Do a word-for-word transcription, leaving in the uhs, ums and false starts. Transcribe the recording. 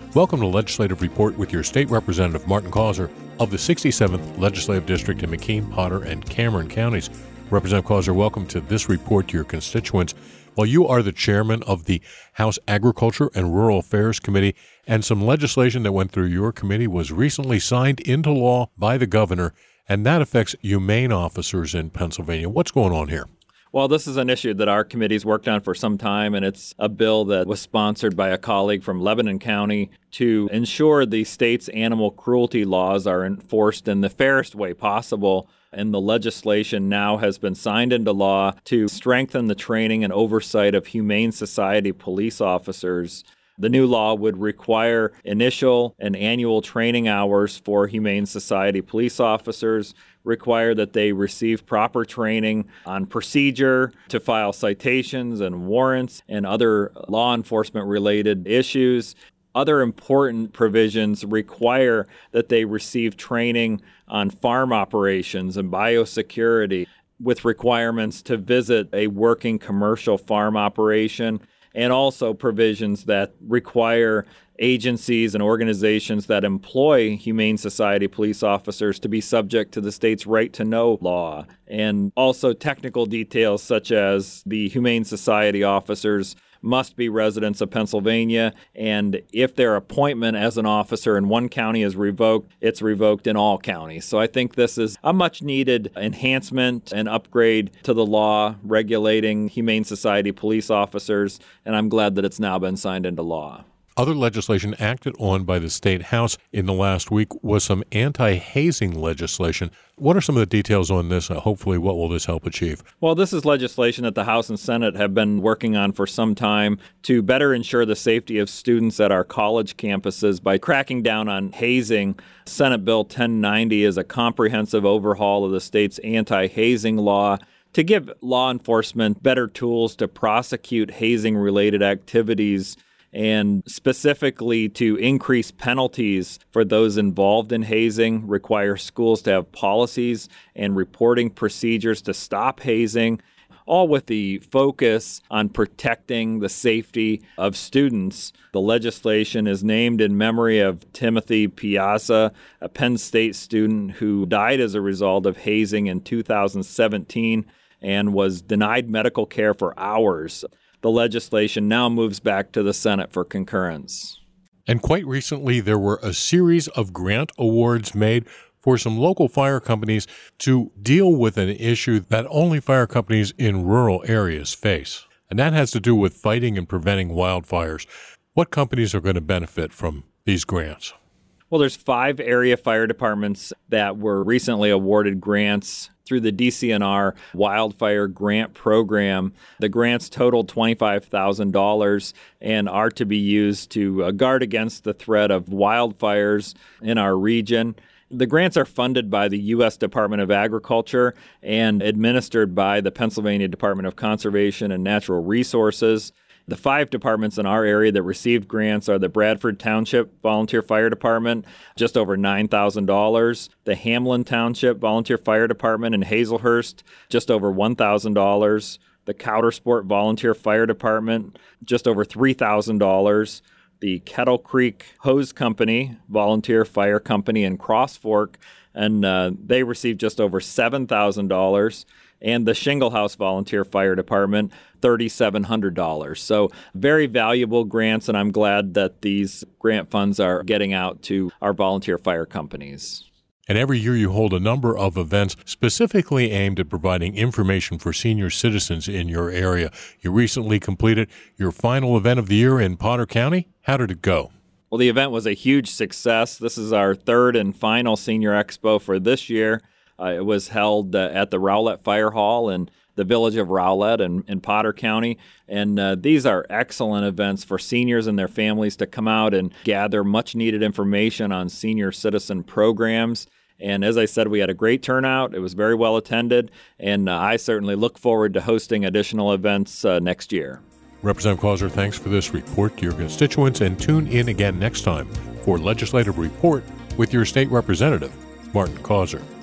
Welcome to Legislative Report with your State Representative Martin Causer of the sixty-seventh Legislative District in McKean, Potter, and Cameron counties. Representative Causer, welcome to this report to your constituents. Well, you are the chairman of the House Agriculture and Rural Affairs Committee, and some legislation that went through your committee was recently signed into law by the governor, and that affects humane officers in Pennsylvania. What's going on here? Well, this is an issue that our committee's worked on for some time, and it's a bill that was sponsored by a colleague from Lebanon County to ensure the state's animal cruelty laws are enforced in the fairest way possible. And the legislation now has been signed into law to strengthen the training and oversight of Humane Society police officers. The new law would require initial and annual training hours for Humane Society police officers, require that they receive proper training on procedure to file citations and warrants and other law enforcement-related issues. Other important provisions require that they receive training on farm operations and biosecurity, with requirements to visit a working commercial farm operation, and also provisions that require agencies and organizations that employ Humane Society police officers to be subject to the state's right to know law, and also technical details such as the Humane Society officers must be residents of Pennsylvania, and if their appointment as an officer in one county is revoked, it's revoked in all counties. So I think this is a much-needed enhancement and upgrade to the law regulating Humane Society police officers, and I'm glad that it's now been signed into law. Other legislation acted on by the State House in the last week was some anti-hazing legislation. What are some of the details on this? Uh, hopefully, what will this help achieve? Well, this is legislation that the House and Senate have been working on for some time to better ensure the safety of students at our college campuses by cracking down on hazing. Senate Bill ten ninety is a comprehensive overhaul of the state's anti-hazing law to give law enforcement better tools to prosecute hazing-related activities, and specifically to increase penalties for those involved in hazing, require schools to have policies and reporting procedures to stop hazing, all with the focus on protecting the safety of students. The legislation is named in memory of Timothy Piazza, a Penn State student who died as a result of hazing in two thousand seventeen and was denied medical care for hours. The legislation now moves back to the Senate for concurrence. And quite recently, there were a series of grant awards made for some local fire companies to deal with an issue that only fire companies in rural areas face. And that has to do with fighting and preventing wildfires. What companies are going to benefit from these grants? Well, there's five area fire departments that were recently awarded grants through the D C N R Wildfire Grant Program. The grants totaled twenty-five thousand dollars and are to be used to uh, guard against the threat of wildfires in our region. The grants are funded by the U S Department of Agriculture and administered by the Pennsylvania Department of Conservation and Natural Resources. The five departments in our area that received grants are the Bradford Township Volunteer Fire Department, just over nine thousand dollars. The Hamlin Township Volunteer Fire Department in Hazelhurst, just over one thousand dollars. The Coudersport Volunteer Fire Department, just over three thousand dollars. The Kettle Creek Hose Company Volunteer Fire Company in Cross Fork, and uh, they received just over seven thousand dollars. And the Shingle House Volunteer Fire Department, three thousand seven hundred dollars. So very valuable grants, and I'm glad that these grant funds are getting out to our volunteer fire companies. And every year you hold a number of events specifically aimed at providing information for senior citizens in your area. You recently completed your final event of the year in Potter County. How did it go? Well, the event was a huge success. This is our third and final Senior Expo for this year. Uh, it was held uh, at the Rowlett Fire Hall in the village of Rowlett in, in Potter County. And uh, these are excellent events for seniors and their families to come out and gather much-needed information on senior citizen programs. And as I said, we had a great turnout. It was very well attended. And uh, I certainly look forward to hosting additional events uh, next year. Representative Causer, thanks for this report to your constituents. And tune in again next time for Legislative Report with your state representative, Martin Causer.